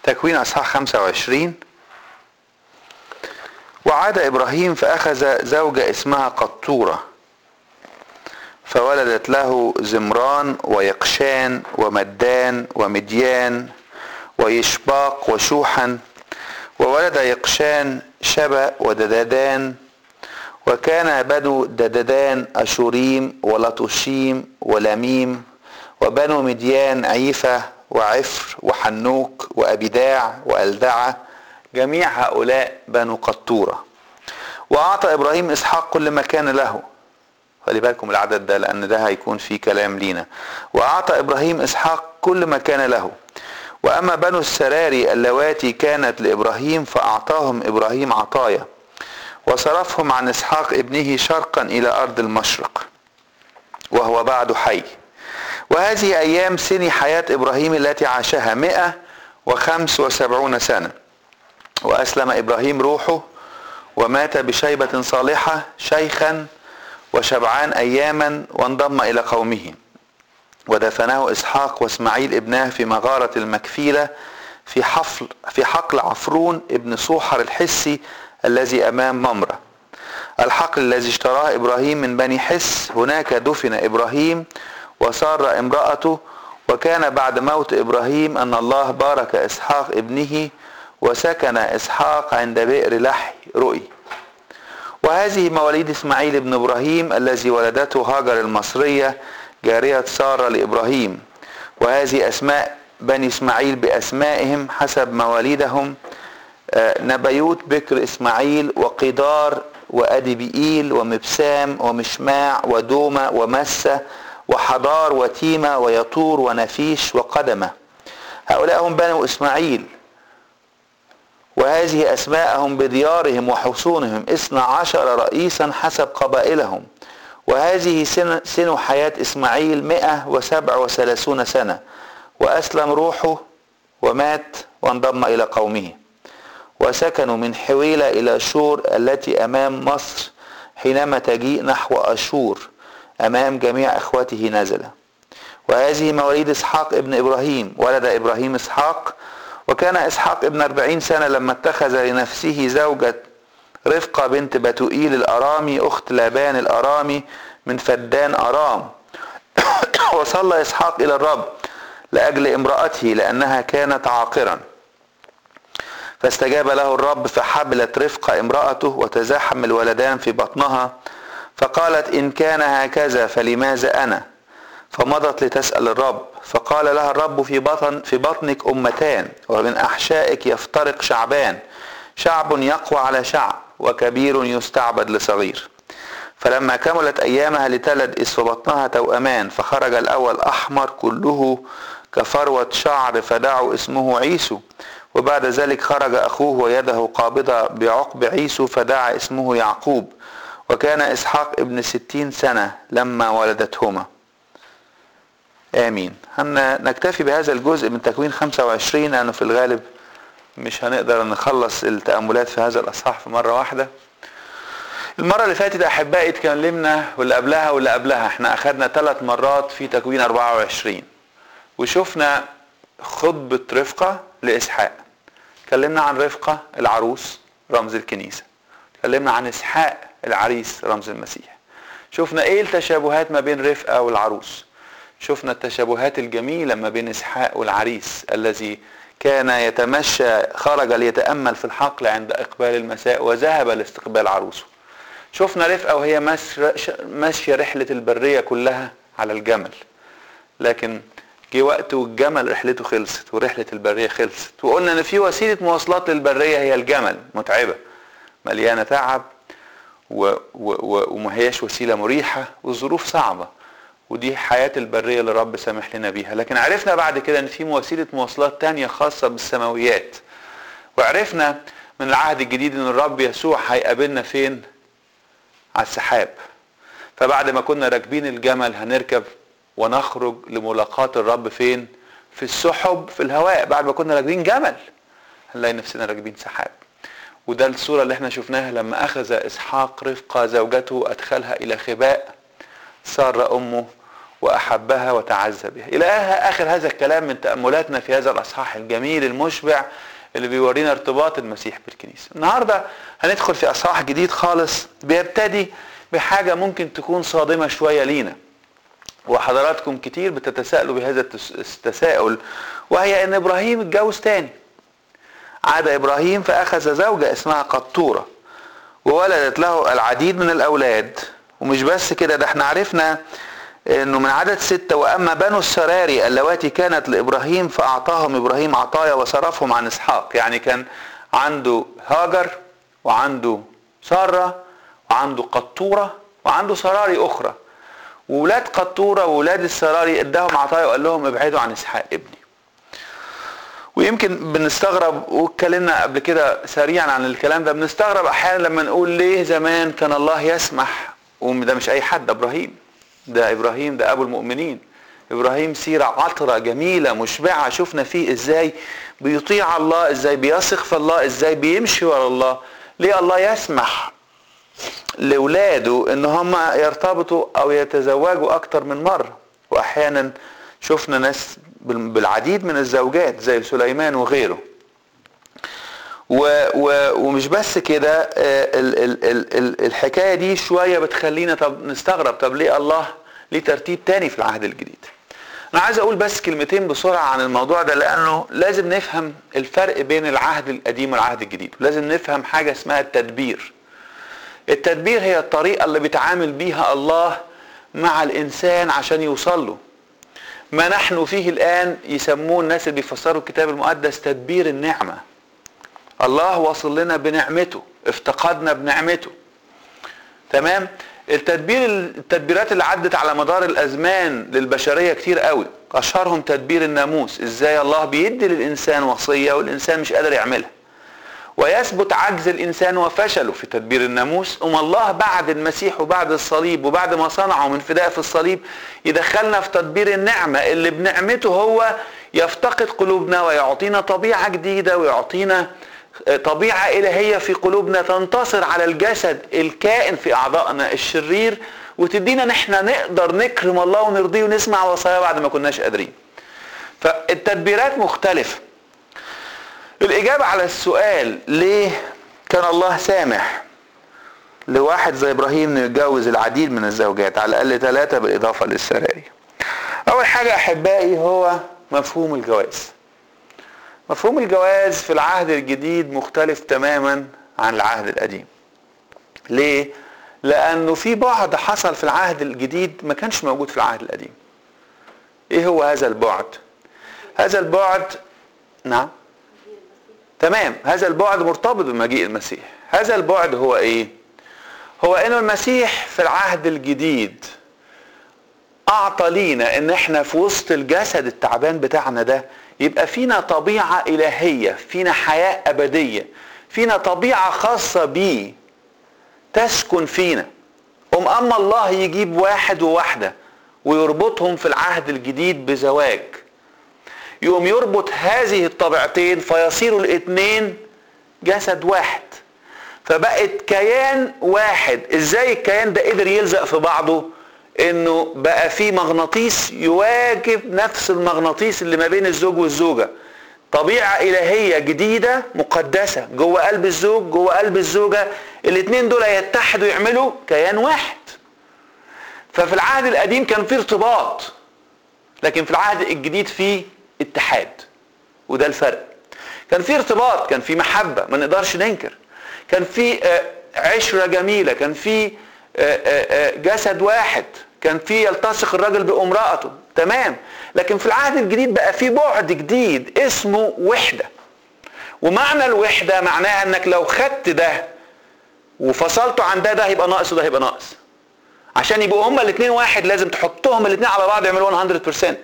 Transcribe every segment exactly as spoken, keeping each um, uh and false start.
تكوين اصحاح خمسة وعشرين. وعاد ابراهيم فاخذ زوجة اسمها قطورة فولدت له زمران ويقشان ومدان ومديان ويشباق وشوحا. وولد يقشان شبا وددادان. وكان بدو ددادان أشوريم ولطشيم ولميم. وبنو مديان عيفة وعفر وحنوك وأبداع وألدعة، جميع هؤلاء بنو قطورة. وأعطى إبراهيم إسحاق كل ما كان له. خلي بالكم العدد ده لأن ده هيكون فيه كلام لينا. وأعطى إبراهيم إسحاق كل ما كان له. وأما بنو السراري اللواتي كانت لإبراهيم فأعطاهم إبراهيم عطايا وصرفهم عن إسحاق ابنه شرقا إلى أرض المشرق وهو بعد حي. وهذه أيام سن حياة إبراهيم التي عاشها مئة وخمس وسبعون سنة. وأسلم إبراهيم روحه ومات بشيبة صالحة شيخا وشبعان أياما وانضم إلى قومه. ودفنه إسحاق واسماعيل ابناه في مغارة المكفيلة في حفل في حقل عفرون ابن صوحر الحسي الذي أمام ممرة، الحقل الذي اشتراه إبراهيم من بني حس. هناك دفن إبراهيم وسار امرأته. وكان بعد موت إبراهيم أن الله بارك إسحاق ابنه وسكن إسحاق عند بئر لحي رؤي. وهذه مواليد إسماعيل ابن إبراهيم الذي ولدته هاجر المصرية جارية سارة لإبراهيم. وهذه أسماء بني إسماعيل بأسمائهم حسب مواليدهم: نبيوت بكر إسماعيل وقدار وأدبئيل ومبسام ومشماع ودومة ومسة وحضار وتيمة ويطور ونفيش وقدمة. هؤلاء هم بنو إسماعيل. وهذه أسماءهم بديارهم وحصونهم اثنا عشر رئيسا حسب قبائلهم. وهذه سن, سن حياة إسماعيل مئة وسبع وثلاثون سنة. وأسلم روحه ومات وانضم إلى قومه. وسكنوا من حويلة إلى شور التي أمام مصر حينما تجيء نحو أشور أمام جميع إخوته نزل. وهذه مواليد إسحاق ابن إبراهيم. ولد إبراهيم إسحاق. وكان إسحاق ابن أربعين سنة لما اتخذ لنفسه زوجة رفقة بنت بتوئيل الأرامي أخت لابان الأرامي من فدان أرام. وصلى إسحاق إلى الرب لأجل امرأته لأنها كانت عاقرا. فاستجاب له الرب فحبلت رفقة امرأته وتزاحم الولدان في بطنها. فقالت: إن كان هكذا فلماذا أنا؟ فمضت لتسأل الرب. فقال لها الرب: في بطن في بطنك أمتان ومن أحشائك يفترق شعبان، شعب يقوى على شعب وكبير يستعبد لصغير. فلما كملت أيامها لتلد إذ في بطنها توأمان، فخرج الأول أحمر كله كفروة شعر فدعوا اسمه عيسو. وبعد ذلك خرج أخوه ويده قابضة بعقب عيسو فدعا اسمه يعقوب. وكان إسحاق ابن ستين سنة لما ولدتهما. آمين. نكتفي بهذا الجزء من تكوين خمسة وعشرين لأنه في الغالب مش هنقدر نخلص التأملات في هذا الأصحاح في مرة واحدة. المرة اللي فاتت أحبائي اتكلمنا واللي قبلها واللي قبلها احنا أخذنا ثلاث مرات في تكوين أربعة وعشرين وشفنا خطبة رفقة لإسحاق. اتكلمنا عن رفقة العروس رمز الكنيسة. اتكلمنا عن إسحاق العريس رمز المسيح. شفنا ايه التشابهات ما بين رفقة والعروس. شفنا التشابهات الجميلة ما بين إسحاق والعريس الذي كان يتمشى خرج ليتأمل في الحقل عند إقبال المساء وذهب لاستقبال عروسه. شفنا رفقة وهي ماشية رحلة البرية كلها على الجمل، لكن جه وقت والجمل رحلته خلصت ورحلة البرية خلصت. وقلنا ان في وسيلة مواصلات للبرية هي الجمل، متعبة مليانة تعب و... و... وما هيش وسيلة مريحة والظروف صعبة، ودي حياة البرية اللي رب سامح لنا بيها. لكن عرفنا بعد كده ان في وسيلة مواصلات تانية خاصة بالسماويات. وعرفنا من العهد الجديد ان الرب يسوع هيقابلنا فين؟ على السحاب. فبعد ما كنا راكبين الجمل هنركب ونخرج لملاقاة الرب فين؟ في السحب في الهواء. بعد ما كنا راكبين جمل هنلاقي نفسنا راكبين سحاب. وده الصورة اللي احنا شفناها لما اخذ اسحاق رفقة زوجته ادخلها الى خباء سارة امه وأحبها وتعزى بها. إلى آخر هذا الكلام من تأملاتنا في هذا الأصحاح الجميل المشبع اللي بيورينا ارتباط المسيح بالكنيسة. النهاردة هندخل في أصحاح جديد خالص بيبتدي بحاجة ممكن تكون صادمة شوية لينا، وحضراتكم كتير بتتساءلوا بهذا التساؤل، وهي ان ابراهيم اتجوز تاني. عاد ابراهيم فاخذ زوجة اسمها قطورة وولدت له العديد من الاولاد. ومش بس كده، ده احنا عرفنا انه من عدد ستة: واما بنو السراري اللواتي كانت لابراهيم فاعطاهم ابراهيم عطايا وصرفهم عن اسحاق. يعني كان عنده هاجر وعنده سارة وعنده قطورة وعنده سراري اخرى، وولاد قطورة وولاد السراري اداهم عطايا وقال لهم ابعدوا عن اسحاق ابني. ويمكن بنستغرب، واتكلمنا قبل كده سريعا عن الكلام ده، بنستغرب احيانا لما نقول ليه زمان كان الله يسمح. وده مش اي حد، ابراهيم ده ابراهيم ده ابو المؤمنين. ابراهيم سيرة عطرة جميلة مشبعة، شفنا فيه ازاي بيطيع الله، ازاي بيثق في الله، ازاي بيمشي ورا الله. ليه الله يسمح لولاده ان هم يرتبطوا او يتزوجوا اكتر من مرة؟ واحيانا شفنا ناس بالعديد من الزوجات زي سليمان وغيره. و و ومش بس كده، ال ال ال ال الحكاية دي شوية بتخلينا طب نستغرب، طب ليه الله ليه ترتيب تاني في العهد الجديد؟ انا عايز اقول بس كلمتين بسرعة عن الموضوع ده، لانه لازم نفهم الفرق بين العهد القديم والعهد الجديد. لازم نفهم حاجة اسمها التدبير. التدبير هي الطريقة اللي بيتعامل بيها الله مع الإنسان عشان يوصل له. ما نحن فيه الآن يسموه الناس اللي بيفسروا الكتاب المقدس تدبير النعمة. الله وصل لنا بنعمته، افتقدنا بنعمته. تمام؟ التدبير التدبيرات اللي عدت على مدار الأزمان للبشرية كتير قوي، أشهرهم تدبير الناموس. إزاي الله بيدي للإنسان وصية والإنسان مش قادر يعملها، ويثبت عجز الإنسان وفشله في تدبير الناموس. أم الله بعد المسيح وبعد الصليب وبعد ما صنعه من فداء في الصليب يدخلنا في تدبير النعمة اللي بنعمته هو يفتقد قلوبنا ويعطينا طبيعة جديدة، ويعطينا طبيعة إلهية في قلوبنا تنتصر على الجسد الكائن في أعضائنا الشرير، وتدينا نحن نقدر نكرم الله ونرضيه ونسمع وصاياه بعد ما كناش قادرين. فالتدبيرات مختلفة. الإجابة على السؤال ليه كان الله سامح لواحد زي إبراهيم إنه يتجوز العديد من الزوجات، على الأقل ثلاثة بالإضافة للسراري. أول حاجة أحبائي هو مفهوم الجواز. مفهوم الجواز في العهد الجديد مختلف تماما عن العهد القديم. ليه؟ لأنه في بعد حصل في العهد الجديد ما كانش موجود في العهد القديم. إيه هو هذا البعد؟ هذا البعد نعم تمام هذا البعد مرتبط بمجيء المسيح. هذا البعد هو ايه؟ هو انه المسيح في العهد الجديد اعطى لينا ان احنا في وسط الجسد التعبان بتاعنا ده يبقى فينا طبيعة الهية، فينا حياة ابدية، فينا طبيعة خاصة بيه تسكن فينا. ام اما الله يجيب واحد وواحدة ويربطهم في العهد الجديد بزواج، يقوم يربط هذه الطبيعتين فيصيروا الاثنين جسد واحد، فبقت كيان واحد. ازاي الكيان ده قدر يلزق في بعضه؟ انه بقى فيه مغناطيس يواجب نفس المغناطيس اللي ما بين الزوج والزوجة. طبيعة الهية جديدة مقدسة جوه قلب الزوج جوه قلب الزوجة، الاثنين دول يتحدوا يعملوا كيان واحد. ففي العهد القديم كان فيه ارتباط، لكن في العهد الجديد فيه اتحاد، وده الفرق. كان في ارتباط، كان في محبة ما نقدرش ننكر، كان في عشرة جميلة، كان في جسد واحد، كان في يلتصق الرجل بامرأته، تمام. لكن في العهد الجديد بقى في بعد جديد اسمه وحدة. ومعنى الوحدة معناها انك لو خدت ده وفصلته عن ده، ده هيبقى ناقص وده هيبقى ناقص. عشان يبقوا هما الاثنين واحد لازم تحطهم الاثنين على بعض يعملوا مية بالمية.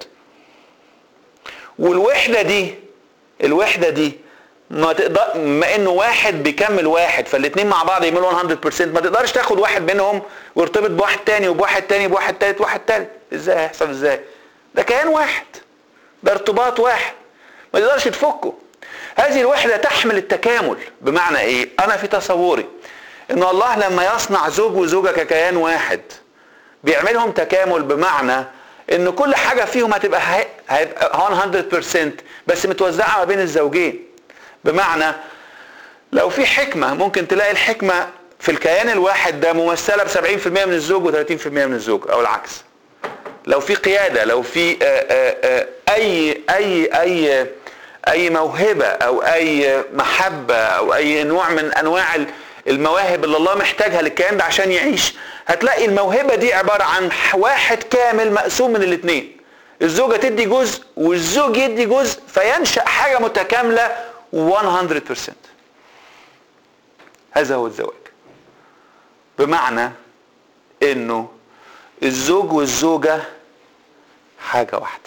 والوحدة دي الوحدة دي ما تقدر، ما انه واحد بيكمل واحد فالاثنين مع بعض يعملوا مية بالمية، ما تقدرش تاخد واحد منهم وارتبط بواحد تاني وبواحد تاني وبواحد تالت وواحد تالت. ازاي هيحصل؟ ازاي؟ ده كيان واحد، ده ارتباط واحد، ما تقدرش تفكه. هذه الوحدة تحمل التكامل. بمعنى ايه؟ انا في تصوري ان الله لما يصنع زوج وزوجة ككيان واحد بيعملهم تكامل، بمعنى ان كل حاجة فيهم هتبقى هيبقى مية بالمية بس متوزعة ما بين الزوجين. بمعنى لو في حكمة ممكن تلاقي الحكمة في الكيان الواحد ده ممثلة ب سبعين بالمية من الزوج و ثلاثين بالمية من الزوج او العكس. لو في قيادة، لو في آآ آآ اي اي اي اي موهبة او اي محبة او اي نوع من انواع المواهب اللي الله محتاجها للكيان ده عشان يعيش، هتلاقي الموهبة دي عبارة عن واحد كامل مقسوم من الاثنين. الزوجة تدي جزء والزوج يدي جزء فينشأ حاجة متكاملة مية بالمية. هذا هو الزواج. بمعنى انه الزوج والزوجة حاجة واحدة،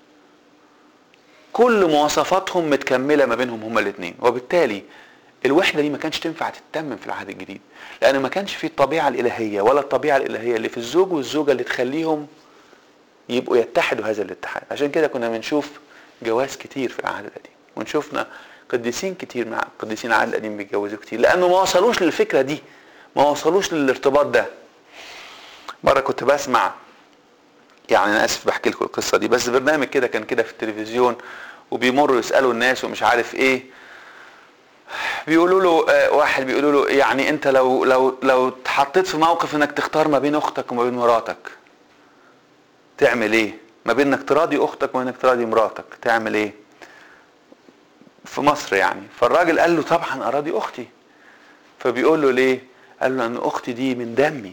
كل مواصفاتهم متكملة ما بينهم هما الاثنين، وبالتالي الوحدة دي ما كانش تنفع تتمم في العهد الجديد، لأن ما كانش فيه الطبيعة الإلهية ولا الطبيعة الإلهية اللي في الزوج والزوجة اللي تخليهم يبقوا يتحدوا هذا الاتحاد. عشان كده كنا بنشوف جواز كتير في العهد القديم، ونشوفنا قديسين كتير مع قديسين العهد القديم بيتجوزوا كتير، لأنه ما وصلوش للفكرة دي، ما وصلوش للارتباط ده. مرة كنت بسمع، يعني أنا آسف بحكي لكم القصة دي، بس برنامج كده كان كده في التلفزيون وبيمروا يسألوا الناس ومش عارف إيه، بيقولوا له آه واحد بيقولوا له يعني أنت لو لو لو اتحطيت في موقف إنك تختار ما بين أختك وما بين مراتك تعمل إيه؟ ما بين إنك تراضي أختك وما بين إنك تراضي مراتك تعمل إيه؟ في مصر يعني. فالراجل قال له طبعا أراضي أختي. فبيقول له ليه؟ قال له أن أختي دي من دمي،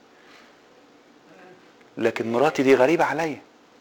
لكن مراتي دي غريبة عليا.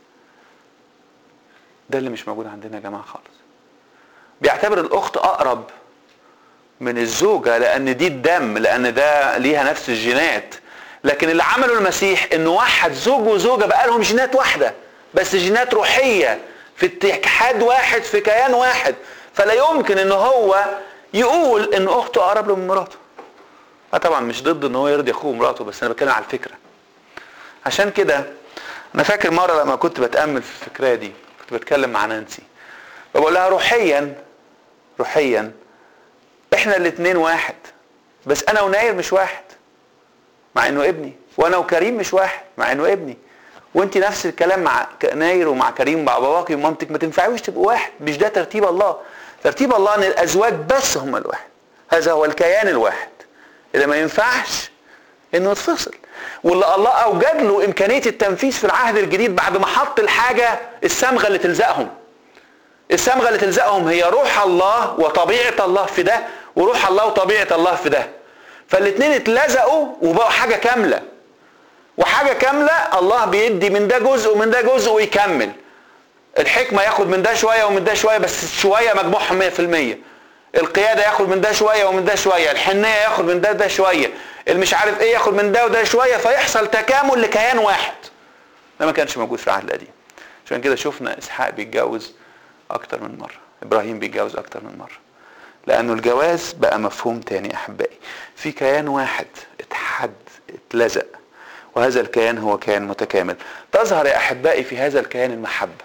ده اللي مش موجود عندنا يا جماعة خالص. بيعتبر الأخت أقرب من الزوجة لأن دي الدم، لأن ده ليها نفس الجينات. لكن اللي عمله المسيح إنه وحد زوج وزوجة بقى لهم جينات واحدة، بس جينات روحية في اتحاد واحد في كيان واحد. فلا يمكن إنه هو يقول إن أخته أقرب له من مراته. أنا طبعا مش ضد إن هو يرضي أخوه ومراته، بس أنا بتكلم على الفكرة. عشان كده أنا فاكر مرة لما كنت بتأمل في الفكرة دي كنت بتكلم مع نانسي، بقول لها روحيا روحيا احنا الاثنين واحد، بس انا وناير مش واحد مع انه ابني، وانا وكريم مش واحد مع انه ابني، وانت نفس الكلام مع ناير ومع كريم مع باباكي ومامتك، ما تنفعوش تبقوا واحد. مش ده ترتيب الله. ترتيب الله ان الازواج بس هم الواحد. هذا هو الكيان الواحد اللي ما ينفعش انه يتفصل، واللي الله اوجد له امكانيه التنفيذ في العهد الجديد بعد ما حط الحاجه الصمغه اللي تلزقهم. الصمغه اللي تلزقهم هي روح الله وطبيعه الله في ده، وروح الله وطبيعه الله في ده. فالاثنين اتلزقوا وبقوا حاجه كامله. وحاجه كامله الله بيدي من ده جزء ومن ده جزء ويكمل. الحكمه ياخد من ده شويه ومن ده شويه، بس شويه مجموعهم مية بالمية. القياده ياخد من ده شويه ومن ده شويه، الحنيه ياخد من ده ده شويه، المش عارف ايه ياخد من ده وده شويه، فيحصل تكامل لكيان واحد. ده ما كانش موجود في العهد القديم. عشان كده شفنا اسحاق بيتجوز اكتر من مره، ابراهيم بيتجوز اكتر من مره، لانه الجواز بقى مفهوم تاني احبائي. في كيان واحد اتحد اتلزق، وهذا الكيان هو كيان متكامل. تظهر يا احبائي في هذا الكيان المحبه.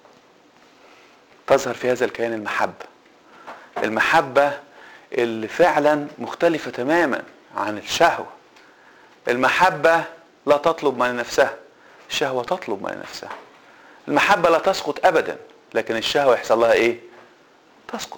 تظهر في هذا الكيان المحبه. المحبه اللي فعلا مختلفه تماما عن الشهوه. المحبه لا تطلب من نفسها، الشهوه تطلب من نفسها. المحبه لا تسقط ابدا، لكن الشهوه يحصل لها ايه؟ تسقط،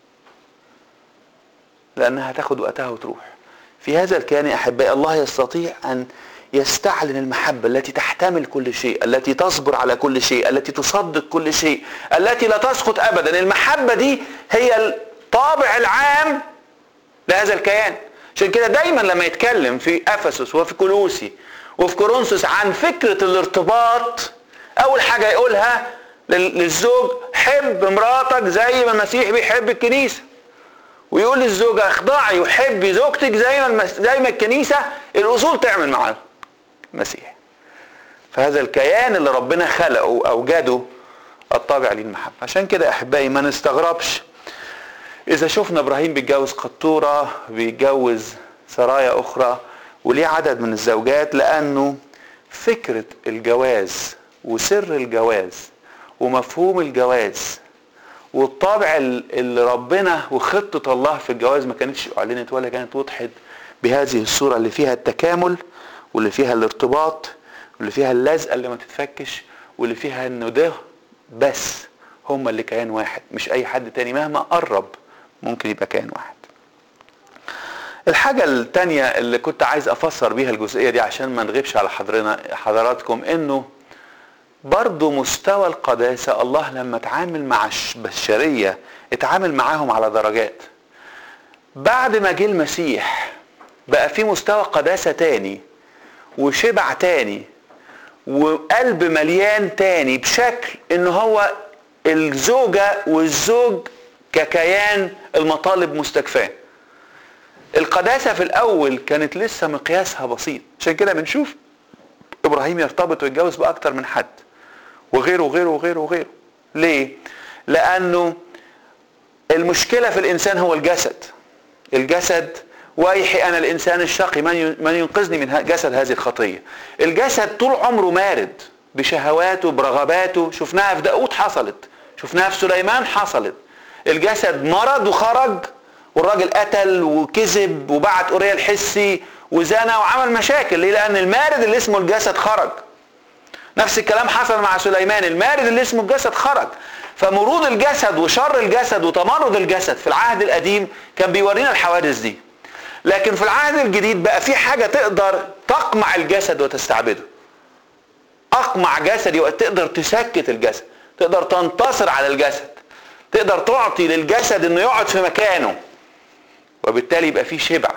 لانها تاخد وقتها وتروح. في هذا الكيان يا احبائي الله يستطيع ان يستعلن المحبه التي تحتمل كل شيء، التي تصبر على كل شيء، التي تصدق كل شيء، التي لا تسقط ابدا. المحبه دي هي الطابع العام لهذا الكيان. عشان كده دايما لما يتكلم في افسس وفي كولوسي وفي كورنثوس عن فكره الارتباط، اول حاجه يقولها للزوج حب مراتك زي ما المسيح بيحب الكنيسه، ويقول للزوجه اخضعي وحبي زوجتك زي ما المس... زي ما الكنيسه الاصول تعمل مع المسيح. فهذا الكيان اللي ربنا خلقه اوجده الطابع للمحبه. عشان كده احبائي ما نستغربش اذا شفنا ابراهيم بيتجوز قطوره، بيتجوز سرايا اخرى وليه عدد من الزوجات، لانه فكره الجواز وسر الجواز ومفهوم الجواز والطابع اللي ربنا وخطة الله في الجواز ما كانتش اعلنت ولا كانت وضحت بهذه الصورة اللي فيها التكامل واللي فيها الارتباط واللي فيها اللزقة اللي ما تتفكش واللي فيها انه ده بس هما اللي كيان واحد، مش اي حد تاني مهما قرب ممكن يبقى كيان واحد. الحاجة التانية اللي كنت عايز افسر بيها الجزئية دي عشان ما نغيبش على حضرنا حضراتكم، انه برضو مستوى القداسة الله لما اتعامل مع البشرية اتعامل معاهم على درجات. بعد ما جه المسيح بقى في مستوى قداسة تاني وشبع تاني وقلب مليان تاني، بشكل انه هو الزوجة والزوج ككيان المطالب مستكفاه. القداسة في الاول كانت لسه مقياسها بسيط، عشان كده بنشوف ابراهيم يرتبط ويتجوز باكتر من حد وغيره وغيره وغيره وغيره. ليه؟ لانه المشكلة في الانسان هو الجسد. الجسد ويحي انا الانسان الشقي من ينقذني من جسد هذه الخطية. الجسد طول عمره مارد بشهواته برغباته، شفناها في داود حصلت، شفناها في سليمان حصلت. الجسد مرض وخرج، والراجل قتل وكذب وبعت أوريا الحسي وزنى وعمل مشاكل. ليه؟ لان المارد اللي اسمه الجسد خرج. نفس الكلام حصل مع سليمان، المارد اللي اسمه الجسد خرج. فمرود الجسد وشر الجسد وتمرد الجسد في العهد القديم كان بيورينا الحوادث دي. لكن في العهد الجديد بقى في حاجة تقدر تقمع الجسد وتستعبده. اقمع جسدي وتقدر تسكت الجسد، تقدر تنتصر على الجسد، تقدر تعطي للجسد انه يقعد في مكانه، وبالتالي يبقى في شبع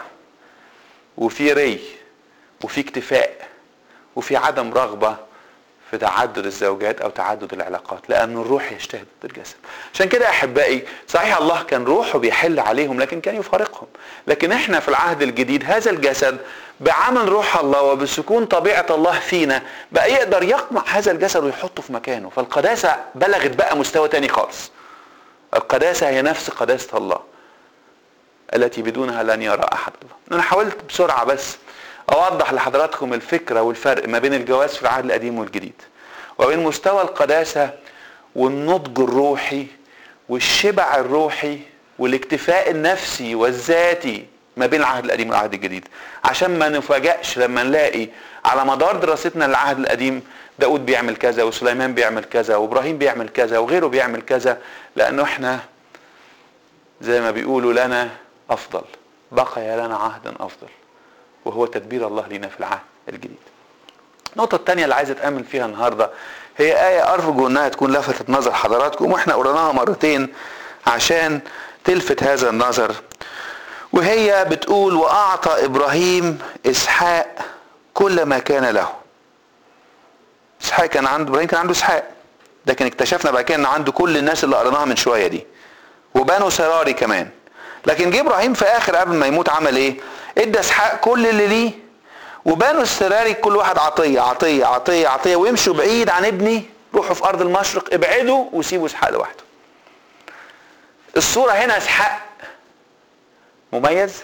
وفي ري وفي اكتفاء وفي عدم رغبة في تعدد الزوجات او تعدد العلاقات، لان الروح يجتهد ضد الجسد. عشان كده احبائي، صحيح الله كان روحه بيحل عليهم لكن كان يفارقهم، لكن احنا في العهد الجديد هذا الجسد بعمل روح الله وبسكون طبيعة الله فينا بقى يقدر يقمع هذا الجسد ويحطه في مكانه. فالقداسة بلغت بقى مستوى تاني خالص. القداسة هي نفس قداسة الله التي بدونها لن يرى احد الله. انا حاولت بسرعة بس اوضح لحضراتكم الفكرة والفرق ما بين الجواز في العهد القديم والجديد، وبين مستوى القداسة والنضج الروحي والشبع الروحي والاكتفاء النفسي والذاتي ما بين العهد القديم والعهد الجديد، عشان ما نفاجئش لما نلاقي على مدار دراستنا للعهد القديم داود بيعمل كذا وسليمان بيعمل كذا وابراهيم بيعمل كذا وغيره بيعمل كذا، لانه احنا زي ما بيقولوا لنا افضل، بقي لنا عهد افضل، وهو تدبير الله لنا في العهد الجديد. النقطة الثانية اللي عايز اتأمل فيها النهاردة هي آية أرجو أنها تكون لفتت نظر حضراتكم، وإحنا قرأناها مرتين عشان تلفت هذا النظر، وهي بتقول: وأعطى إبراهيم إسحاق كل ما كان له. إسحاق كان عنده، إبراهيم كان عنده إسحاق، لكن اكتشفنا بقى كان عنده كل الناس اللي قرأناها من شوية دي، وبنو سراري كمان. لكن جه إبراهيم في آخر قبل ما يموت عمل إيه؟ ادى إسحاق كل اللي ليه، وبنو السراري كل واحد عطية عطية عطية عطية، ويمشوا بعيد عن ابني، روحوا في أرض المشرق، ابعدوا وسيبوا إسحاق لوحده. الصورة هنا إسحاق مميز؟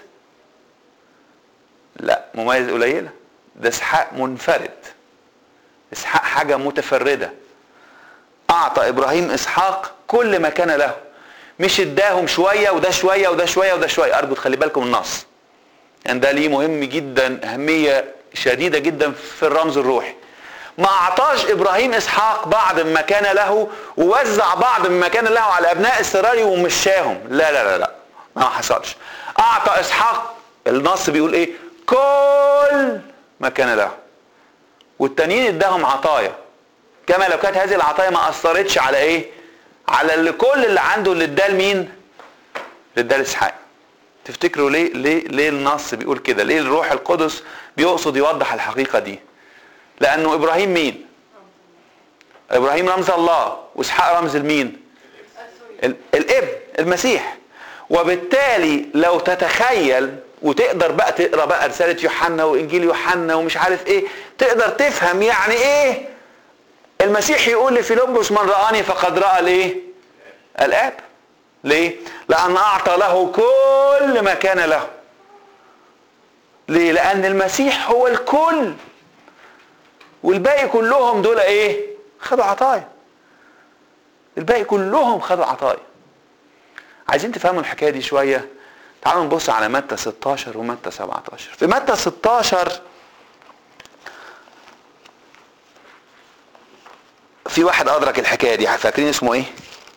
لا، مميز قليلة، ده إسحاق منفرد، إسحاق حاجة متفردة. أعطى إبراهيم إسحاق كل ما كان له، مش اداهم شوية وده شوية وده شوية وده شوية. أرجو تخلي بالكم النص، يعني ده ليه مهم جدا، أهمية شديدة جدا في الرمز الروحي. ما أعطاش إبراهيم إسحاق بعض ما كان له ووزع بعض ما كان له على أبناء السراري ومشاهم، لا لا لا لا، ما حصلش. أعطى إسحاق، النص بيقول إيه؟ كل ما كان له، والتانيين اداهم عطايا، كما لو كانت هذه العطايا ما أثرتش على إيه؟ على اللي كل اللي عنده، اللي اداه لمين؟ اللي اداه لإسحاق. تفتكروا ليه ليه ليه النص بيقول كده؟ ليه الروح القدس بيقصد يوضح الحقيقة دي؟ لأنه إبراهيم مين؟ إبراهيم رمز الله، وإسحاق رمز المين؟ الابن المسيح. وبالتالي لو تتخيل وتقدر بقى تقرا بقى رسالة يوحنا وإنجيل يوحنا ومش عارف إيه، تقدر تفهم يعني إيه المسيح يقول لفيلبس: من رآني فقد رأى الإيه؟ الآب. ليه؟ لأن أعطى له كل ما كان له. ليه؟ لأن المسيح هو الكل، والباقي كلهم دول ايه؟ خدوا عطايا. الباقي كلهم خدوا عطايا. عايزين تفهموا الحكايه دي شويه؟ تعالوا نبص على متى ستاشر ومتى سبعتاشر. في متى ستاشر في واحد ادرك الحكايه دي، فاكرين اسمه ايه؟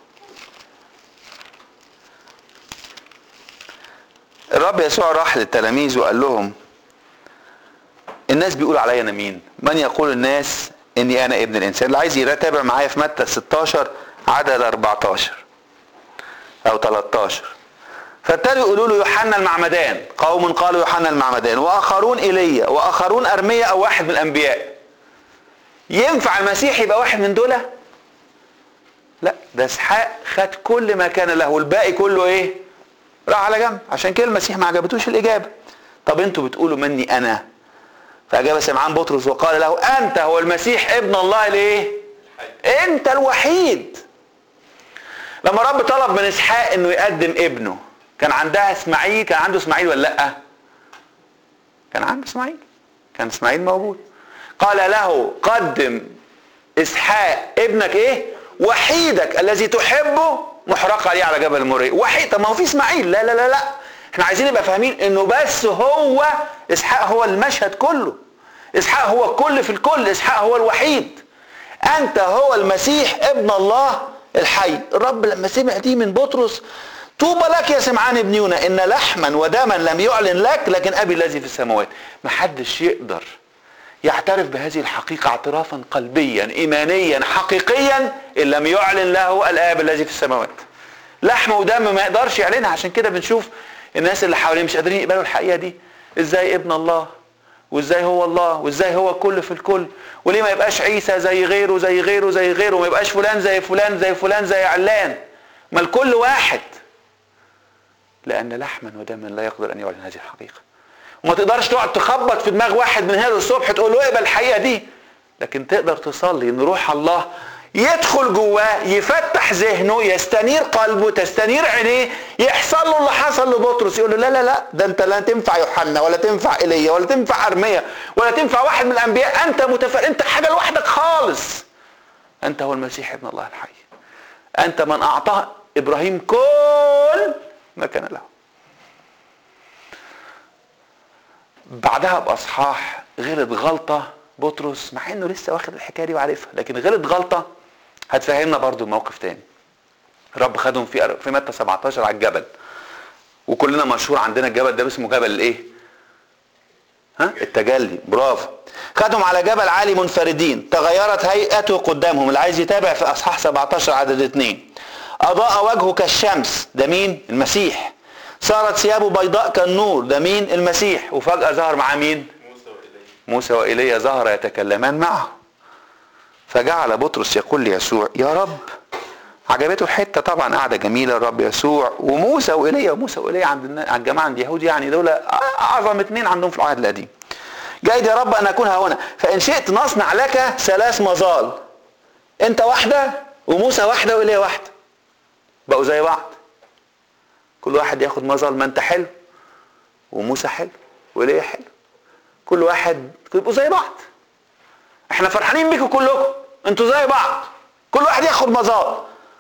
الرب يسوع راح للتلاميذ وقال لهم الناس بيقولوا عليا انا مين؟ من يقول الناس اني انا ابن الانسان؟ اللي عايز يتابع معايا في متى ستاشر عدد اربعتاشر او تلتاشر. فابتدوا يقولوا له يوحنا المعمدان، قوم قالوا يوحنا المعمدان، واخرون ايليا، واخرون ارميا او واحد من الانبياء. ينفع المسيح يبقى واحد من دول؟ لا، ده اسحاق خد كل ما كان له والباقي كله ايه؟ راح على جنب. عشان كده المسيح ما عجبتوش الاجابه. طب انتوا بتقولوا مني انا؟ فاجاب سمعان بطرس وقال له انت هو المسيح ابن الله الايه؟ انت الوحيد. لما رب طلب من اسحاق انه يقدم ابنه، كان عندها اسماعيل، كان عنده اسماعيل ولا لا؟ كان عنده اسماعيل، كان اسماعيل موجود. قال له قدم اسحاق ابنك ايه؟ وحيدك الذي تحبه محرقه عليه على جبل موريا. وحيد، طب ما هو في اسماعيل. لا لا لا لا، احنا عايزين نبقى فاهمين انه بس هو اسحاق هو المشهد كله. اسحاق هو الكل في الكل، اسحاق هو الوحيد. انت هو المسيح ابن الله الحي. الرب لما سمع دي من بطرس، طوبى لك يا سمعان ابن يونا، ان لحما ودما لم يعلن لك لكن ابي الذي في السماوات. محدش يقدر يعترف بهذه الحقيقة اعترافا قلبيا ايمانيا حقيقيا ان لم يعلن له الاب الذي في السماوات. لحم ودم ما يقدرش يعلنها. عشان كده بنشوف الناس اللي حواليه مش قادرين يقبلوا الحقيقة دي. ازاي ابن الله؟ وازاي هو الله؟ وازاي هو الكل في الكل؟ وليه ما يبقاش عيسى زي غيره زي غيره زي غيره؟ وما يبقاش فلان زي فلان زي فلان زي علان؟ ما الكل واحد. لان لحما ودما لا يقدر ان يعلن هذه الحقيقة. وما تقدرش تقعد تخبط في دماغ واحد من هذا الصبح تقول له اقبل الحقيقة دي، لكن تقدر تصلي ان روح الله يدخل جواه، يفتح ذهنه، يستنير قلبه، تستنير عينيه، يحصل له اللي حصل لبطرس. يقول له لا لا لا، ده انت لا تنفع يوحنا ولا تنفع ايليا ولا تنفع ارميا ولا تنفع واحد من الانبياء. انت متفرد، انت حاجه لوحدك خالص. انت هو المسيح ابن الله الحي. انت من اعطاه ابراهيم كل ما كان له. بعدها باصحاح غلط غلطه بطرس، مع انه لسه واخد الحكايه دي وعارفها، لكن غلط غلطه هتفهمنا برضو موقف تاني. الرب خدهم في في متى سبعتاشر على الجبل، وكلنا مشهور عندنا الجبل ده اسمه جبل الايه؟ ها؟ التجلي. برافو. خدهم على جبل عالي منفردين، تغيرت هيئته قدامهم. اللي عايز يتابع في اصحاح سبعتاشر عدد اتنين. اضاء وجهه كالشمس، ده مين؟ المسيح. صارت ثيابه بيضاء كالنور، ده مين؟ المسيح. وفجأة ظهر معاه مين؟ موسى وإيليا. موسى وإيليا ظهر يتكلمان معه. فجعل بطرس يقول ليسوع يا رب. عجبته الحته طبعا، قاعده جميله الرب يسوع وموسى وإيليا. وموسى وإيليا عند عند الجماعه عند اليهود يعني دول اعظم اثنين عندهم في العهد القديم. جايد يا رب ان اكون ها هنا، فان شئت نصنع لك ثلاث مظال. انت واحده وموسى واحده وإيليا واحده، بقوا زي بعض. كل واحد ياخد مظل. ما انت حلو وموسى حلو وإيليا حلو، كل واحد يبقوا زي بعض. احنا فرحانين بيكم كلكم، انتوا زي بعض، كل واحد ياخد مظال.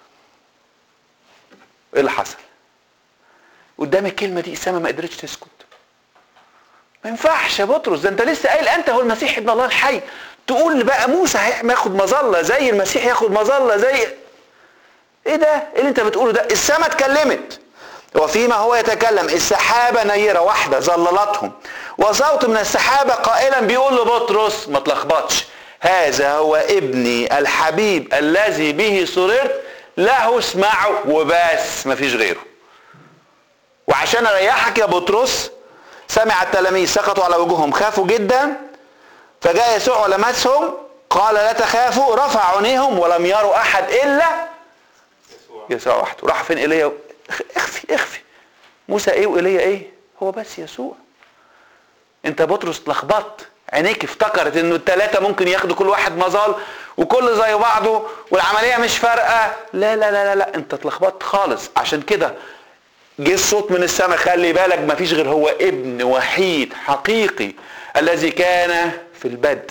ايه اللي حصل؟ قدام الكلمه دي السماء ما قدرتش تسكت. ما ينفعش يا بطرس، ده انت لسه قايل انت هو المسيح ابن الله الحي، تقول بقى موسى هياخد مظله زي المسيح ياخد مظله زي ايه ده؟ ايه اللي انت بتقوله ده؟ السماء اتكلمت. وفيما هو يتكلم السحابه نيره واحده ظللتهم، وصوت من السحابه قائلا بيقول لبطرس ما تلخبطش، هذا هو ابني الحبيب الذي به سررت له اسمعوا. وبس، ما فيش غيره. وعشان اريحك يا بطرس، سمع التلاميذ سقطوا على وجوههم خافوا جدا، فجاء يسوع ولمسهم قال لا تخافوا، رفع عينيهم ولم يروا احد الا يسوع, يسوع وحده. راح فين ايليا؟ اخفي اخفي. موسى ايه وايليا ايه؟ هو بس يسوع. انت بطرس اتلخبطت، عينيك افتكرت انه الثلاثه ممكن ياخدوا كل واحد مظال وكل زي بعضه والعمليه مش فارقه. لا لا لا لا, لا. انت اتلخبطت خالص. عشان كده جه الصوت من السماء، خلي بالك ما فيش غير هو ابن وحيد حقيقي الذي كان في البدء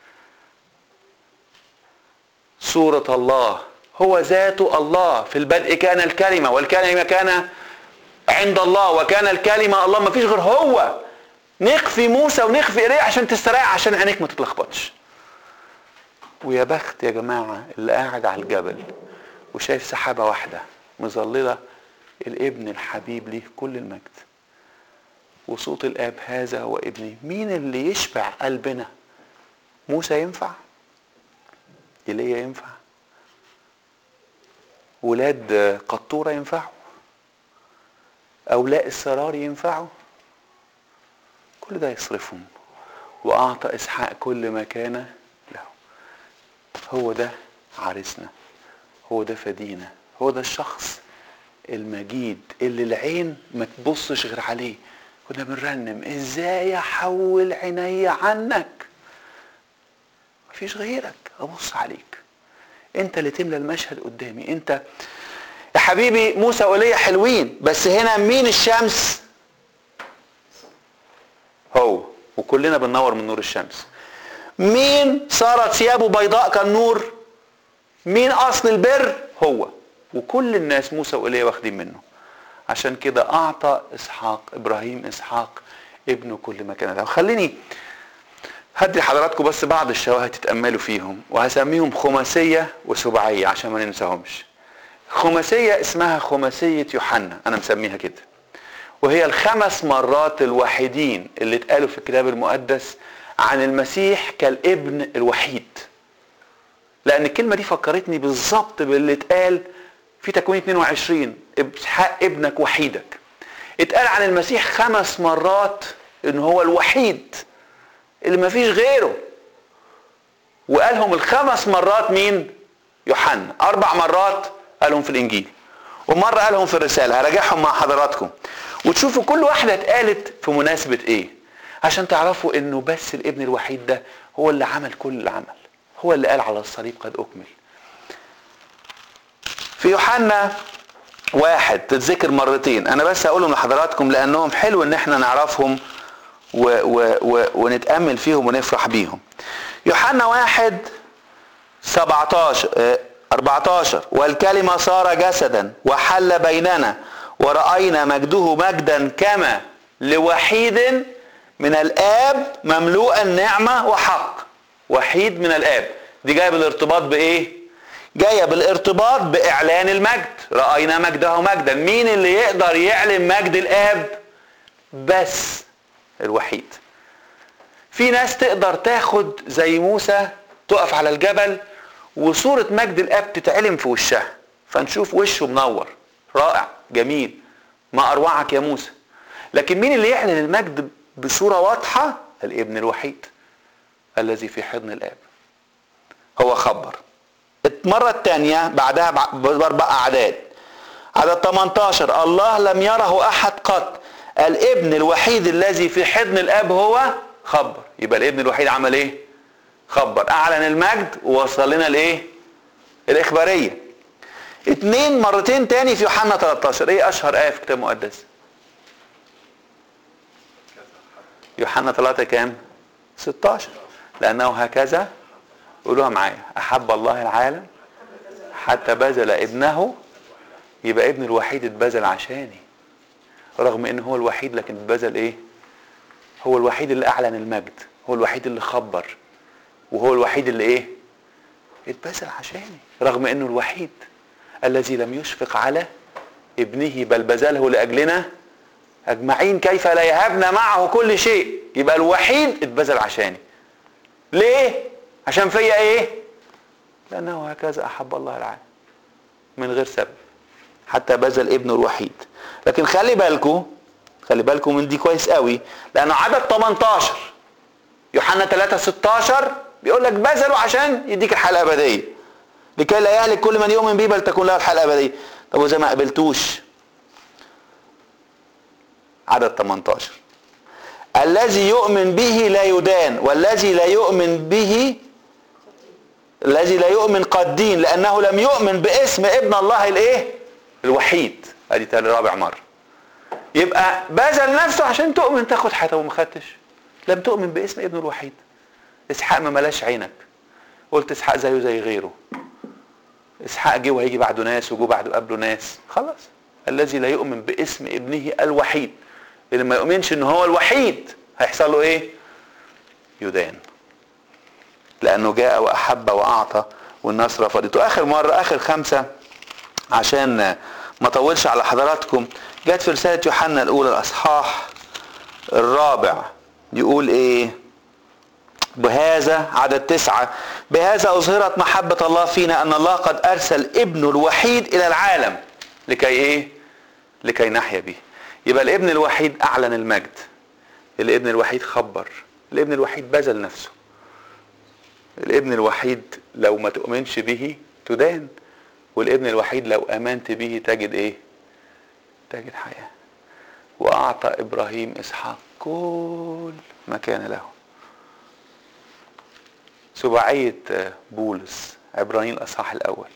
صورة الله، هو ذاته الله. في البدء كان الكلمة والكلمة كان عند الله وكان الكلمة الله. ما فيش غير هو. نخفي موسى ونخفي إيليا عشان تستريح، عشان عينيك ما تتلخبطش. ويا بخت يا جماعة اللي قاعد على الجبل وشايف سحابة واحدة مظللة الابن الحبيب ليه كل المجد وصوت الاب هذا هو ابني. مين اللي يشبع قلبنا؟ موسى ينفع؟ ايليا ينفع؟ ولاد قطورة ينفعوا؟ أولاء السرار ينفعوا؟ كل ده يصرفهم. وأعطى إسحاق كل ما كان له. هو ده عريسنا، هو ده فدينا، هو ده الشخص المجيد اللي العين ما تبصش غير عليه. كنا بنرنم ازاي احول عيني عنك، مفيش غيرك ابص عليك، انت اللي تملى المشهد قدامي. انت يا حبيبي. موسى وإيليا حلوين، بس هنا مين الشمس؟ هو. وكلنا بننور من نور الشمس. مين صارت ثيابه بيضاء كالنور؟ مين اصل البر؟ هو. وكل الناس موسى وإيليا واخدين منه. عشان كده اعطى اسحاق ابراهيم اسحاق ابنه كل ما كان له. خليني هدي حضراتكم بس بعض الشواهد تتأملوا فيهم، وهسميهم خماسية وسبعية عشان ما ننساهمش. خماسية اسمها خماسية يوحنا، انا مسميها كده، وهي الخمس مرات الوحيدين اللي اتقالوا في الكتاب المقدس عن المسيح كالابن الوحيد. لان الكلمة دي فكرتني بالظبط باللي اتقال في تكوين اتنين وعشرين، اسحاق ابنك وحيدك. اتقال عن المسيح خمس مرات ان هو الوحيد اللي ما فيش غيره. وقالهم الخمس مرات مين؟ يوحنا. اربع مرات قالهم في الانجيل، ومرة قالهم في الرسالة. هراجعهم مع حضراتكم وتشوفوا كل واحدة اتقالت في مناسبة ايه، عشان تعرفوا انه بس الابن الوحيد ده هو اللي عمل كل العمل، هو اللي قال على الصليب قد اكمل. في يوحنا واحد تتذكر مرتين، انا بس هقولهم لحضراتكم لانهم حلو ان احنا نعرفهم و و و ونتأمل فيهم ونفرح بيهم. يوحنا واحد سبعتاشر اربعتاشر والكلمة صار جسدا وحل بيننا ورأينا مجده مجدا كما لوحيد من الآب مملوء النعمة وحق. وحيد من الآب دي جاية بالارتباط بإيه؟ جاية بالارتباط بإعلان المجد. رأينا مجده مجدا. مين اللي يقدر يعلن مجد الآب؟ بس الوحيد. في ناس تقدر تاخد زي موسى تقف على الجبل وصورة مجد الآب تتعلم في وشها، فنشوف وشه منور رائع جميل، ما أروعك يا موسى. لكن مين اللي يعلن المجد بصورة واضحة؟ الابن الوحيد الذي في حضن الآب. هو خبر. المرة الثانية بعدها بأربع أعداد، عدد تمنتاشر الله لم يره أحد قط الابن الوحيد الذي في حضن الآب هو خبر. يبقى الابن الوحيد عمل ايه؟ خبر، اعلن المجد ووصل لنا الايه؟ الاخباريه. اتنين مرتين تاني في يوحنا تلتاشر. ايه اشهر ايه في الكتاب المقدس؟ يوحنا تلاتة كام؟ ستاشر. لانه هكذا، قولوها معايا، احب الله العالم حتى بذل ابنه. يبقى ابن الوحيد اتبذل عشاني، رغم انه هو الوحيد لكن اتبذل ايه؟ هو الوحيد اللي اعلن المجد، هو الوحيد اللي خبر، وهو الوحيد اللي ايه؟ اتبذل عشاني، رغم انه الوحيد الذي لم يشفق على ابنه بل بذله لاجلنا اجمعين، كيف لا يهبنا معه كل شيء. يبقى الوحيد اتبذل عشاني. ليه؟ عشان فيا ايه؟ لانه هكذا احب الله العالم، من غير سبب، حتى بذل ابنه الوحيد. لكن خلي بالكم خلي بالكم من دي كويس قوي، لانه عدد تمنتاشر يوحنا تلاتة ستاشر بيقول لك بذلوا عشان يديك الحياه الابديه، لكي لا يهلك كل من يؤمن به بل تكون له الحياه الابديه. طب وزي ما قبلتوش، عدد تمنتاشر الذي يؤمن به لا يدان والذي لا يؤمن به الذي لا يؤمن قد دين، لانه لم يؤمن باسم ابن الله الايه؟ الوحيد. ادي تاني رابع مره. يبقى بذل نفسه عشان تؤمن تاخد حياته، وما خدتش. لم تؤمن باسم ابنه الوحيد. اسحاق ما ملاش عينك، قلت اسحاق زيه زي غيره. اسحاق جه وهيجي بعده ناس وجو بعده قبله ناس، خلاص. الذي لا يؤمن باسم ابنه الوحيد، اللي ما يؤمنش ان هو الوحيد هيحصل له ايه؟ يدان. لانه جاء واحب واعطى والناس رفضته. اخر مرة اخر خمسة عشان ما اطولش على حضراتكم، جت في رسالة يوحنا الاولى الاصحاح الرابع يقول ايه؟ بهذا عدد تسعة، بهذا اظهرت محبة الله فينا ان الله قد ارسل ابنه الوحيد الى العالم لكي ايه؟ لكي نحيا به. يبقى الابن الوحيد اعلن المجد، الابن الوحيد خبر، الابن الوحيد بذل نفسه، الابن الوحيد لو ما تؤمنش به تدان، والابن الوحيد لو امنت به تجد ايه؟ تجد حياة. واعطى ابراهيم اسحاق كل ما كان له. سباعية بولس عبرانيين الاصحاح الاول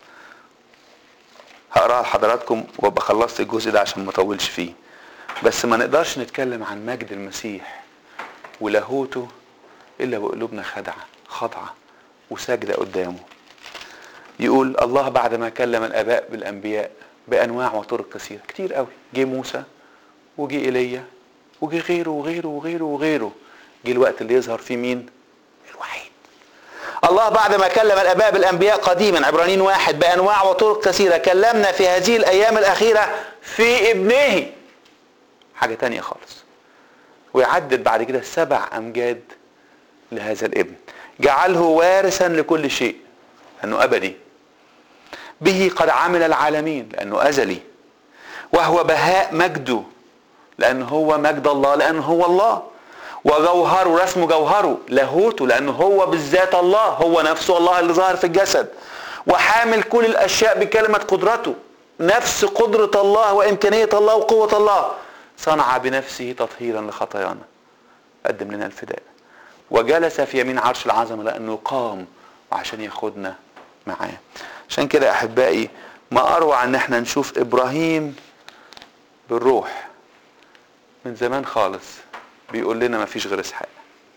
هقراها لحضراتكم وابقى خلصت الجزء ده عشان ما اطولش فيه. بس ما نقدرش نتكلم عن مجد المسيح ولاهوته الا وقلوبنا خدعه خضعه وساجده قدامه. يقول الله بعد ما كلم الاباء بالانبياء بانواع وطرق كثيره، كتير قوي، جه موسى وجه ايليا وجه غيره وغيره وغيره وغيره، جه الوقت اللي يظهر فيه مين؟ الوحيد. الله بعد ما كلم الاباء بالانبياء قديما، عبرانيين واحد، بانواع وطرق كثيره، كلمنا في هذه الايام الاخيره في ابنه. حاجه تانية خالص. ويعدد بعد كده سبع امجاد لهذا الابن، جعله وارثا لكل شيء لانه ابدي، به قد عمل العالمين لانه ازلي، وهو بهاء مجده لانه هو مجد الله لانه هو الله، وجوهره رسم جوهره لاهوته لانه هو بالذات الله، هو نفسه الله اللي ظهر في الجسد، وحامل كل الاشياء بكلمة قدرته، نفس قدرة الله وامكانية الله وقوة الله، صنع بنفسه تطهيرا لخطايانا، قدم لنا الفداء، وجلس في يمين عرش العظمة لانه قام وعشان ياخدنا معاه. عشان كده احبائي ما اروع ان احنا نشوف ابراهيم بالروح من زمان خالص بيقول لنا ما فيش غير اسحاق،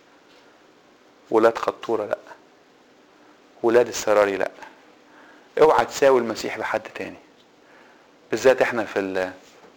ولاد خطورة لا، ولاد السراري لا، اوعى تساوي المسيح بحد تاني. بالذات احنا في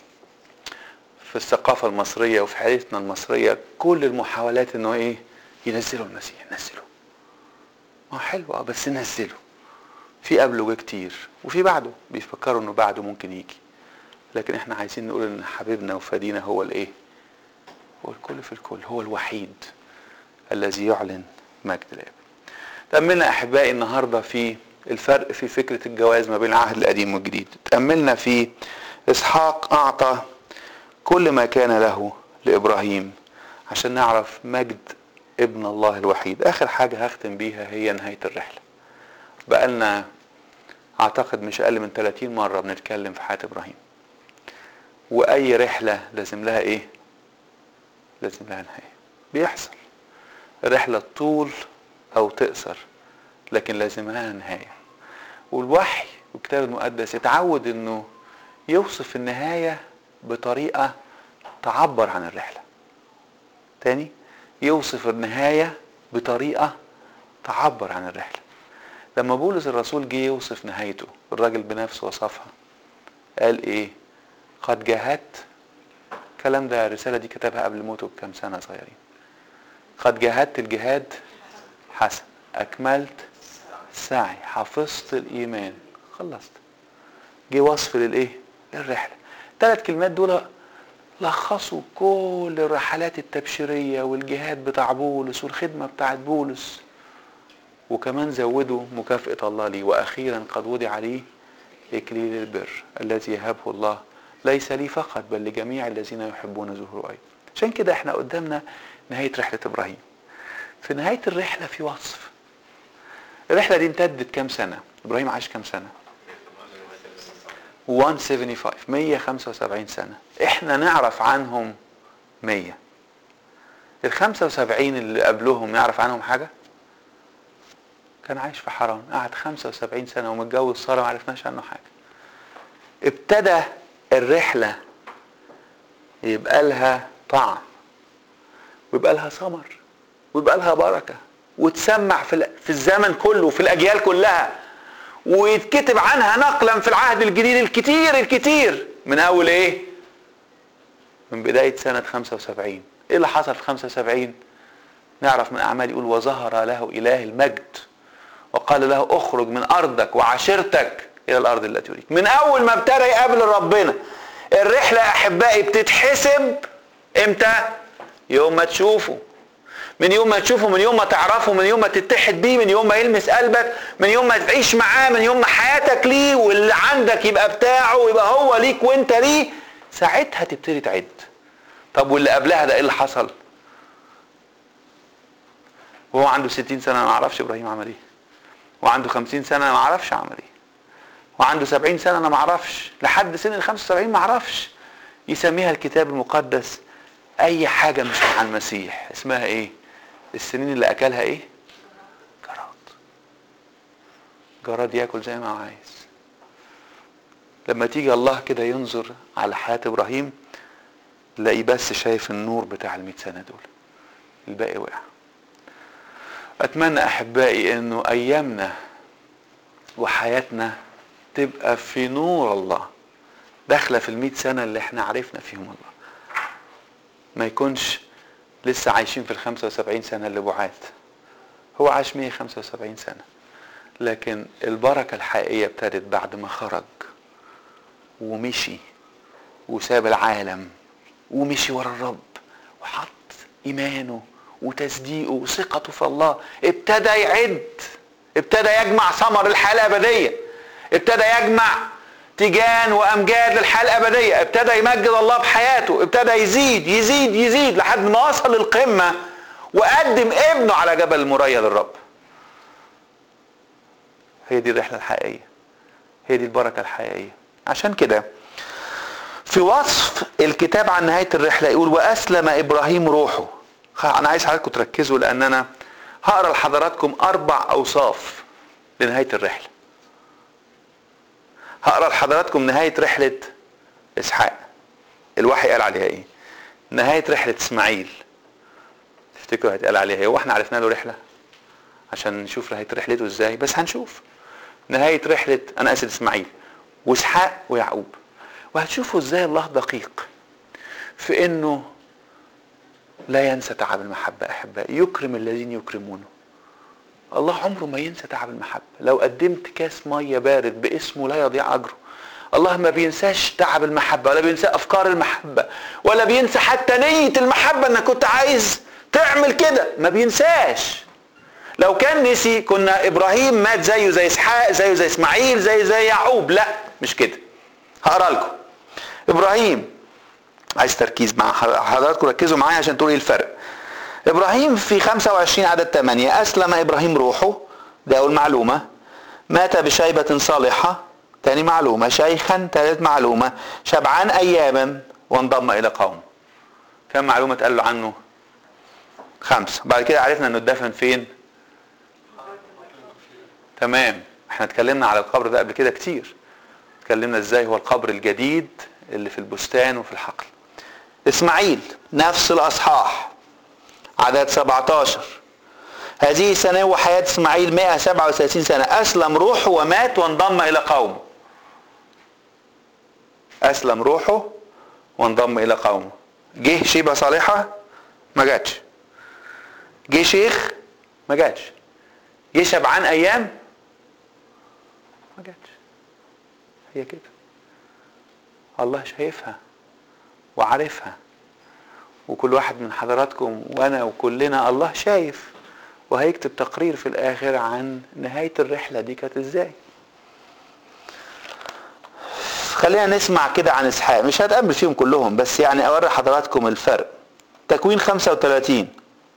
في الثقافة المصرية وفي حياتنا المصرية كل المحاولات انه ايه؟ ينزلوا المسيح، نزلوا، ما حلو بس نزلوا، في قبله جه كتير وفي بعده بيفكروا انه بعده ممكن يجي، لكن احنا عايزين نقول ان حبيبنا وفدينا هو الايه؟ هو الكل في الكل، هو الوحيد الذي يعلن مجد الاب. تأملنا احبائي النهارده في الفرق في فكرة الجواز ما بين العهد القديم والجديد. تأملنا في اسحاق اعطى كل ما كان له لابراهيم عشان نعرف مجد ابن الله الوحيد. اخر حاجة هختم بيها هي نهاية الرحلة. بقالنا اعتقد مش اقل من ثلاثين مرة بنتكلم في حياة ابراهيم، واي رحلة لازم لها ايه؟ لازم لها نهاية. بيحصل الرحلة طول او تقصر لكن لازم لها نهاية. والوحي والكتاب المقدس يتعود انه يوصف النهاية بطريقة تعبر عن الرحلة. تاني، يوصف النهاية بطريقة تعبر عن الرحلة. لما بولس الرسول جه يوصف نهايته الراجل بنفسه وصفها، قال ايه؟ قد جاهدت. الكلام ده الرسالة دي كتبها قبل موته بكام سنة صغيرين. قد جاهدت الجهاد حسن، اكملت سعي، حفظت الايمان، خلصت. جه وصف للايه؟ للرحلة. ثلاث كلمات دول لخصوا كل الرحلات التبشيرية والجهاد بتاع بولس والخدمة بتاعت بولس، وكمان زودوا مكافأة الله لي، واخيرا قد وضع لي اكليل البر الذي يهبه الله ليس لي فقط بل لجميع الذين يحبون ظهوره ايضا. عشان كده احنا قدامنا نهاية رحلة ابراهيم. في نهاية الرحلة في وصف. الرحلة دي امتدت كام سنة؟ ابراهيم عاش كام سنة؟ مئة وخمسة وسبعين، مئة وخمسة وسبعين سنة. احنا نعرف عنهم مية. ال خمسة وسبعين اللي قبلهم نعرف عنهم حاجة؟ كان عايش في حران، قعد خمسة وسبعين سنة ومتجوز سارة، ما عرفناش عنه حاجة. ابتدى الرحلة يبقى لها طعم ويبقى لها ثمر ويبقى لها بركة وتسمع في في الزمن كله وفي الأجيال كلها، ويتكتب عنها نقلا في العهد الجديد الكتير الكتير. من أول إيه؟ من بداية سنة خمسة وسبعين. إيه اللي حصل في خمسة وسبعين؟ نعرف من اعمال يقول وظهر له اله المجد وقال له اخرج من ارضك وعشيرتك الى الارض التي اريك. من اول ما ابتدى يقابل ربنا. الرحله احبائي بتتحسب امتى؟ يوم ما تشوفه، من يوم ما تشوفه، من يوم ما تعرفه، من يوم ما تتحد بيه، من يوم ما يلمس قلبك، من يوم ما تعيش معاه، من يوم ما حياتك ليه واللي عندك يبقى بتاعه ويبقى هو ليك وانت ليه. ساعتها تبتدي تعد. طب واللي قبلها ده ايه اللي حصل؟ وهو عنده ستين سنة ما اعرفش ابراهيم عمل ايه، وعنده خمسين سنة انا ما اعرفش عمل ايه، وعنده سبعين سنة انا ما اعرفش، لحد سن ال خمسة وسبعين ما اعرفش. يسميها الكتاب المقدس اي حاجة مش مع المسيح اسمها ايه؟ السنين اللي اكلها ايه؟ جراد. جراد ياكل زي ما هو عايز. لما تيجي الله كده ينظر على حياة ابراهيم تلاقيه بس شايف النور بتاع المئة سنة دول، الباقي وقع. اتمنى احبائي انه ايامنا وحياتنا تبقى في نور الله، داخله في المئة سنة اللي احنا عرفنا فيهم الله. ما يكونش لسه عايشين في الخمسة وسبعين سنة اللي بعاد. هو عاش مئة وخمسة وسبعين سنة، لكن البركة الحقيقية ابتدت بعد ما خرج ومشي وساب العالم ومشي ورا الرب وحط ايمانه وتصديقه وثقته في الله. ابتدى يعد، ابتدى يجمع ثمر الحياة الأبدية، ابتدى يجمع تيجان وأمجاد للحياة الأبدية، ابتدى يمجد الله بحياته، ابتدى يزيد يزيد يزيد لحد ما وصل للقمة وقدم ابنه على جبل المريا للرب. هي دي الرحلة الحقيقية، هي دي البركة الحقيقية. عشان كده في وصف الكتاب عن نهاية الرحلة يقول وأسلم إبراهيم روحه. أنا عايز حضراتكم تركزوا لأن أنا هقرأ لحضراتكم أربع أوصاف لنهاية الرحلة. هقرأ لحضراتكم نهاية رحلة إسحاق، الوحي قال عليها إيه؟ نهاية رحلة إسماعيل، تفتكروا هيتقال عليها إيه؟ وإحنا عرفنا له رحلة عشان نشوف نهاية رحلته إزاي، بس هنشوف نهاية رحلة أنا آسف إسماعيل وإسحاق ويعقوب. وهتشوفوا إزاي الله دقيق في إنه لا ينسى تعب المحبة. أحبائي يكرم الذين يكرمونه. الله عمره ما ينسى تعب المحبة. لو قدمت كاس مية بارد باسمه لا يضيع أجره. الله ما بينساش تعب المحبة، ولا بينسى أفكار المحبة، ولا بينسى حتى نية المحبة إنك كنت عايز تعمل كده، ما بينساش. لو كان نسي كنا إبراهيم مات زيه زي إسحاق، زيه زي إسماعيل، زيه زي يعقوب. لا مش كده. هقرأ لكم إبراهيم، عايز تركيز مع حضراتكم، ركزوا معايا عشان تقولوا ايه الفرق. ابراهيم في خمسة وعشرين عدد ثمانية اسلم ابراهيم روحه، ده اول معلومة. مات بشيبة صالحة، تاني معلومة. شيخا، ثالث معلومة. شبعان اياما وانضم الى قوم. كم معلومة تقال له عنه؟ خمسة. بعد كده عرفنا انه اتدفن فين؟ تمام. احنا اتكلمنا على القبر ده قبل كده كتير، اتكلمنا ازاي هو القبر الجديد اللي في البستان وفي الحقل. اسماعيل نفس الاصحاح عدد سبعتاشر. هذه سنة وحياة اسماعيل مئة وسبعة وثلاثين سنة، اسلم روحه ومات وانضم الى قومه. اسلم روحه وانضم الى قومه. جه شيبة صالحة ما جاتش، جه شيخ ما جاتش، جه شبعان ايام ما جاتش. هي كده. الله شايفها وعارفها، وكل واحد من حضراتكم وانا وكلنا الله شايف، وهيكتب تقرير في الاخر عن نهاية الرحلة دي كانت ازاي. خلينا نسمع كده عن اسحاق، مش هتقابل فيهم كلهم بس يعني اوري حضراتكم الفرق. تكوين خمسة وثلاثين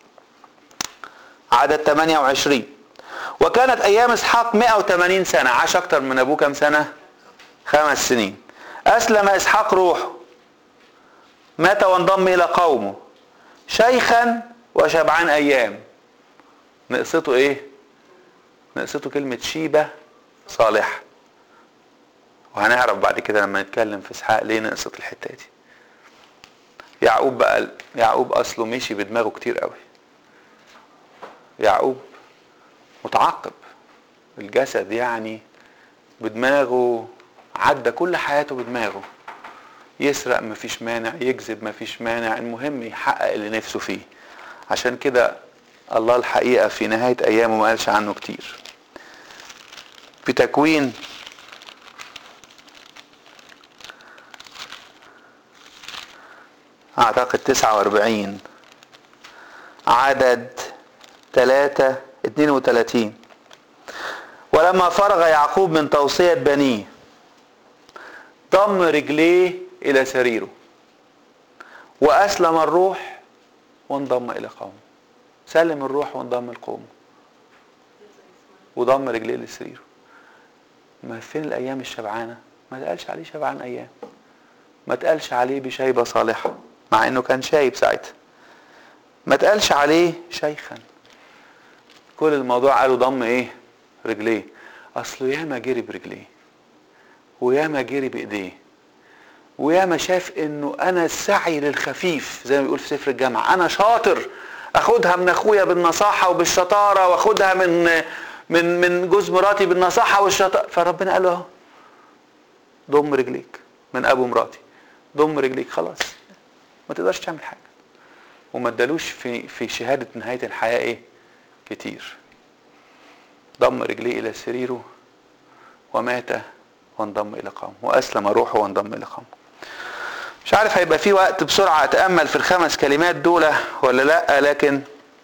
عدد ثمانية وعشرين. وكانت ايام اسحاق مئة وثمانين سنة، عاش اكتر من ابوه كم سنة؟ خمس سنين. اسلم اسحاق روحه، مات وانضم الى قومه، شيخا وشبعان ايام. نقصته ايه؟ نقصته كلمة شيبة صالح، وهنعرف بعد كده لما نتكلم في اسحاق ليه نقصت الحتة دي. يعقوب بقى، يعقوب اصله مشي بدماغه كتير قوي. يعقوب متعقب الجسد، يعني بدماغه، عدى كل حياته بدماغه. يسرق مفيش مانع، يكذب مفيش مانع، المهم يحقق اللي نفسه فيه. عشان كده الله الحقيقة في نهاية ايامه ما قالش عنه كتير. في تكوين اعتقد تسعة واربعين عدد ثلاثة اتنين وثلاثين، ولما فرغ يعقوب من توصية بنيه ضم رجليه الى سريره واسلم الروح وانضم الى قومه. سلم الروح وانضم لقومه وضم رجليه لسريره. ما فين الايام الشبعانة؟ ما تقالش عليه شبعان ايام، ما تقالش عليه بشيبة صالحة مع انه كان شايب ساعتها، ما تقالش عليه شيخا. كل الموضوع قالوا ضم ايه؟ رجليه. اصله ياما جري برجليه وياما جري بايديه وياما شاف انه انا السعي للخفيف زي ما بيقول في سفر الجامعة، انا شاطر اخدها من اخويا بالنصاحة وبالشطارة واخدها من من من جوز مراتي بالنصاحة والشطارة. فربنا قال له ضم رجليك من ابو مراتي، ضم رجليك خلاص ما تقدرش تعمل حاجة. وما ادالوش في في شهادة نهاية الحياة ايه كتير. ضم رجليه الى سريره ومات وانضم الى قومه واسلم روحه وانضم الى قومه. مش عارف هيبقى في وقت بسرعة اتأمل في الخمس كلمات دول ولا لا، لكن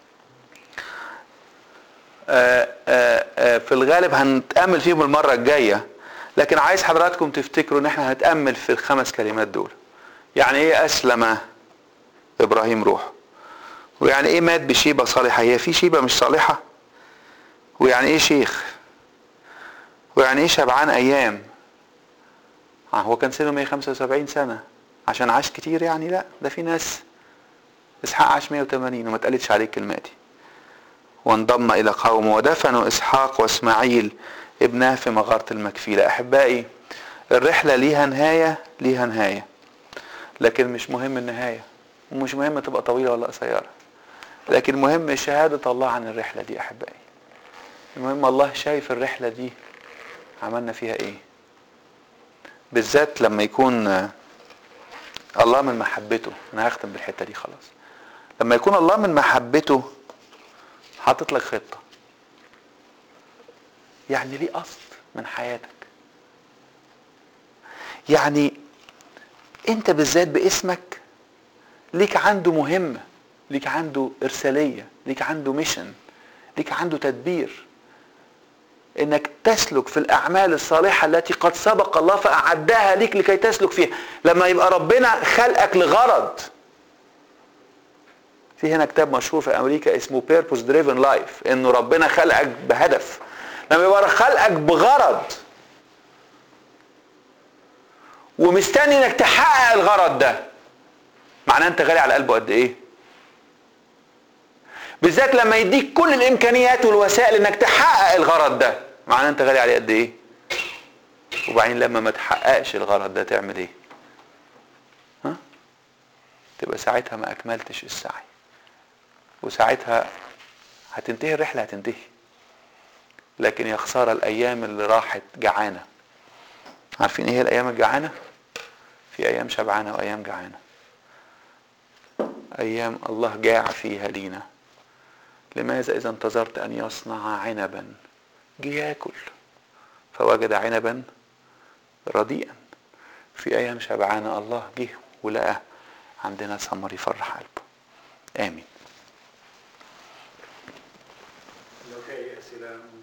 آآ آآ في الغالب هنتأمل فيهم المرة الجاية. لكن عايز حضراتكم تفتكروا ان احنا هنتأمل في الخمس كلمات دول. يعني ايه اسلم ابراهيم روحه؟ ويعني ايه مات بشيبة صالحة؟ هي في شيبة مش صالحة؟ ويعني ايه شيخ؟ ويعني ايه شبعان ايام؟ هو كان سنه مية وخمسة وسبعين سنة عشان عاش كتير يعني؟ لا، ده في ناس اسحاق عاش مية وتمانين وما اتقالتش عليه الكلمة دي. وانضم الى قومه ودفنوا اسحاق واسماعيل ابناه في مغارة المكفيلة. احبائي الرحلة ليها نهاية، ليها نهاية، لكن مش مهم النهاية ومش مهم تبقى طويلة ولا قصيرة، لكن مهم شهادة الله عن الرحلة دي. احبائي المهم الله شايف الرحلة دي عملنا فيها ايه، بالذات لما يكون الله من محبته. انا هختم بالحتة دي خلاص. لما يكون الله من محبته حاطط لك خطة، يعني ليه قصد من حياتك، يعني انت بالذات باسمك ليك عنده مهمة، ليك عنده ارسالية، ليك عنده ميشن، ليك عنده تدبير انك تسلك في الاعمال الصالحة التي قد سبق الله فاعدها ليك لكي تسلك فيها. لما يبقى ربنا خلقك لغرض، في هنا كتاب مشهور في امريكا اسمه Purpose Driven Life، انه ربنا خلقك بهدف. لما يبقى خلقك بغرض ومستني انك تحقق الغرض ده، معناه انت غالي على قلبه قد ايه. بالذات لما يديك كل الامكانيات والوسائل انك تحقق الغرض ده، معناه انت غالي عليه قد ايه. وبعدين لما ما تحققش الغرض ده تعمل ايه؟ ها؟ تبقى ساعتها ما اكملتش السعي، وساعتها هتنتهي الرحلة، هتنتهي. لكن يا خسارة الايام اللي راحت جعانة. عارفين ايه هي الايام الجعانة؟ في ايام شبعانة وايام جعانة. ايام الله جاع فيها لينا. لماذا اذا انتظرت ان يصنع عنبا جه ياكل فوجد عنبا رديئا؟ في ايام شبعانة الله جه ولقى عندنا ثمر يفرح قلبه. امين.